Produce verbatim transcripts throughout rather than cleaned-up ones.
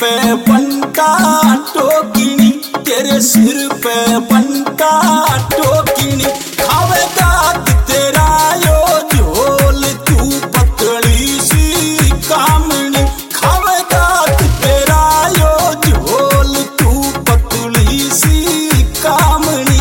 पे बनता टोकनी, तेरे सिर पे बनता टोकनी। खावेगा तेरा यो झोल तू पतली सी कामनी, खावेगा तेरा यो झोल तू पतली सी कामनी।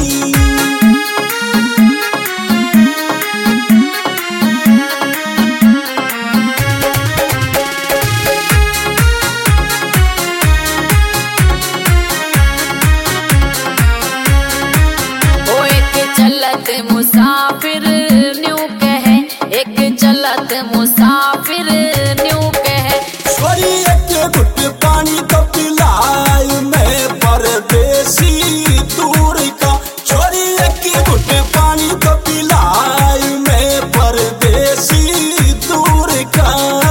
चलत मुसाफिर न्यू कहे, एक चलत मुसाफिर न्यू कहे। छोरी एक घुट पानी तो पिलाए मैं परदेसी दूर का, छोरी एक घुट पानी तो पिलाए मैं परदेसी दूर का।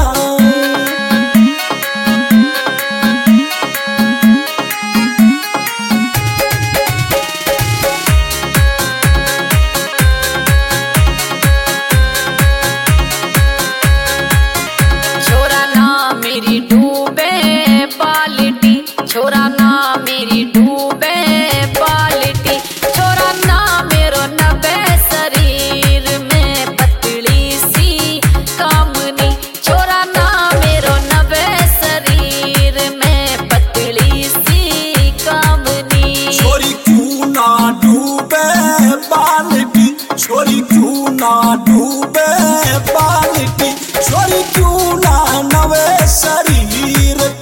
मेरी डूबे बाल्टी, छोरा ना मेरी डूबे बाल्टी। छोरा ना मेरो नबे शरीर में पतली सी कामनी, छोरा ना मेरो नबे शरीर में पतली सी कामनी। छोरी क्यों ना डूबे बाल्टी, छोरी क्यों ना डूबे बाल्टी, छोरी क्यों ना नवे शरीर